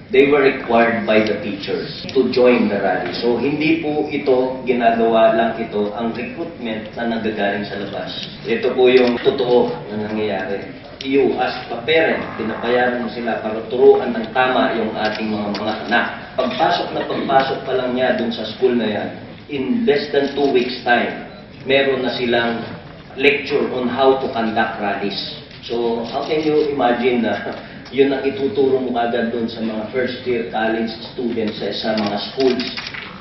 they were required by the teachers to join the rally. So hindi po ito, ginagawa lang ito, ang recruitment na nanggagaling sa labas. Ito po yung totoo na nangyayari. You as a parent, pinapayaran mo sila para turuan ng tama yung ating mga anak. Pagpasok pa lang niya dun sa school na yan, in less than 2 weeks time, meron na silang lecture on how to conduct rallies. So, how can you imagine na yun ang ituturo mo agad doon sa mga first year college students sa mga schools